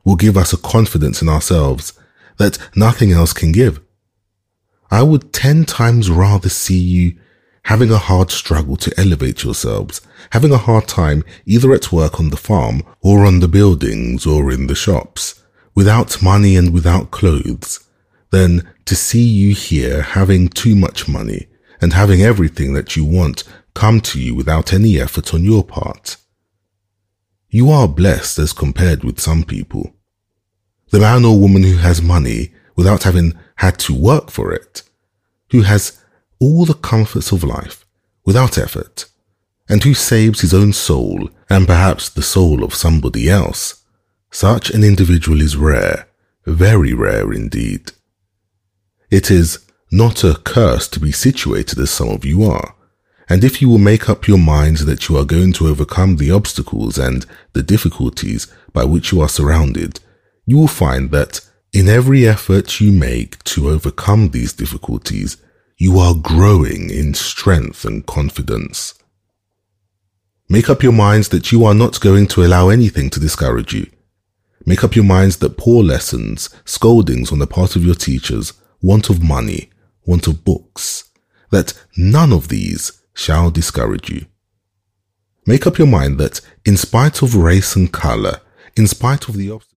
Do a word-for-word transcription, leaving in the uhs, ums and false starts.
will give us a confidence in ourselves that nothing else can give. I would ten times rather see you having a hard struggle to elevate yourselves, having a hard time either at work on the farm or on the buildings or in the shops, without money and without clothes, than to see you here having too much money and having everything that you want come to you without any effort on your part. You are blessed as compared with some people. The man or woman who has money without having had to work for it, who has all the comforts of life without effort, and who saves his own soul and perhaps the soul of somebody else, such an individual is rare, very rare indeed. It is not a curse to be situated as some of you are, and if you will make up your minds that you are going to overcome the obstacles and the difficulties by which you are surrounded, you will find that in every effort you make to overcome these difficulties, you are growing in strength and confidence. Make up your minds that you are not going to allow anything to discourage you. Make up your minds that poor lessons, scoldings on the part of your teachers, want of money, want of books, that none of these shall discourage you. Make up your mind that in spite of race and color, in spite of the obstacles,